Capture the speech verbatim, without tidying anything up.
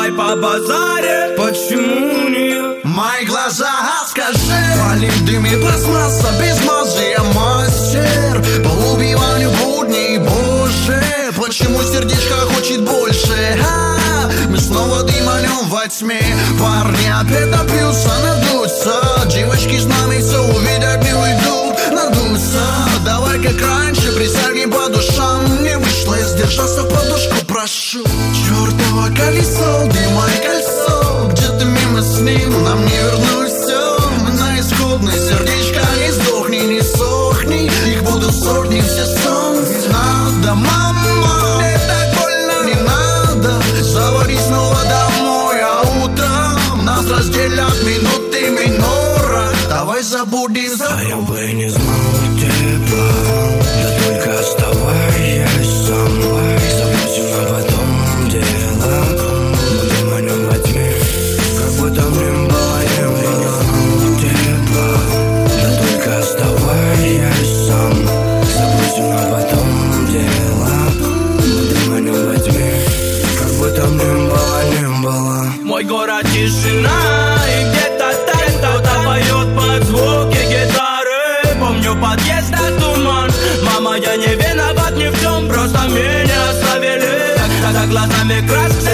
тобой по базаре. Почему нет? Мои глаза, скажи. Валим дым и пластмасса без мазы. Я мастер по убиванию будней, боже. Почему сердечко хочет больше? А, мы снова дыманем во тьме. Парни опять напьются, надуются. Девочки с нами все увидят, не уйдут, надуются. Давай как раньше, присягнем по душам. Не вышло, я сдержался, подушку прошу. Чёртово колесо, дыма и кольцо. Где-то мимо с ним, нам не вернуть все. Мы на исходной, сердечко не сдохни, не сохни. Их будут сотни, все сон. Не надо, мама, мне так больно, не надо. Заводи снова домой, а утром нас разделят минуты минора. Давай забудем, забудем. А я бы не знал тепла, да только оставаясь со мной. Забудем, а потом дело. Мы дыманем во тьме, как будто мне было, я бы не знал тепла, да только оставаясь со мной. Забудем, а потом дело. Мы дыманем во тьме, как будто мне было, не было. Мой город тишина, и где-то там кто-то поет под звуки гитары. Помню подъезд, а туман. Мама, я не виноват ни в чем, просто меня оставили. Когда глазами краски